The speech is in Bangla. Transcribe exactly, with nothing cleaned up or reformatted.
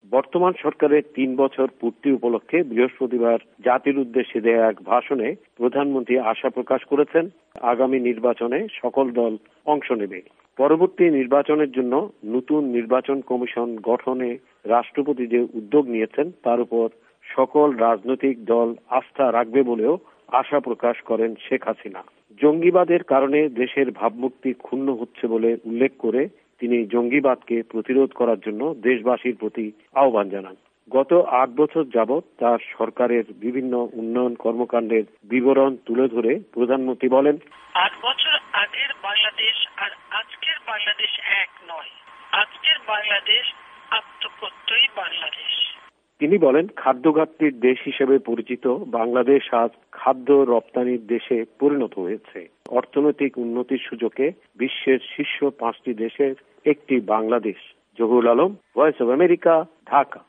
বর্তমান সরকারের তিন বছর পূর্তি উপলক্ষে বৃহস্পতিবার জাতির উদ্দেশ্যে দেয়া এক ভাষণে প্রধানমন্ত্রী আশা প্রকাশ করেছেন আগামী নির্বাচনে সকল দল অংশ নেবে। পরবর্তী নির্বাচনের জন্য নতুন নির্বাচন কমিশন গঠনে রাষ্ট্রপতি যে উদ্যোগ নিয়েছেন তার উপর সকল রাজনৈতিক দল আস্থা রাখবে বলেও আশা প্রকাশ করেন শেখ হাসিনা। জঙ্গিবাদের কারণে দেশের ভাবমূর্তি ক্ষুণ্ণ হচ্ছে বলে উল্লেখ করে তিনি জঙ্গিবাদকে প্রতিরোধ করার জন্য দেশবাসীর প্রতি আহ্বান জানান। গত আট বছর যাবৎ তার সরকারের বিভিন্ন উন্নয়ন কর্মকাণ্ডের বিবরণ তুলে ধরে প্রধানমন্ত্রী বলেন, আট বছর আগের বাংলাদেশ আর আজকের বাংলাদেশ এক নয়। আজকের বাংলাদেশ আত্মপ্রত্যয়ী বাংলাদেশ। তিনি বলেন, খাদ্য ঘাটতির দেশ হিসেবে পরিচিত বাংলাদেশ আজ খাদ্য রপ্তানির দেশে পরিণত হয়েছে। অর্থনৈতিক উন্নতির সুযোগে বিশ্বের শীর্ষ পাঁচটি দেশের একটি Bangladesh. Zahurul Alam, voice of America, Dhaka.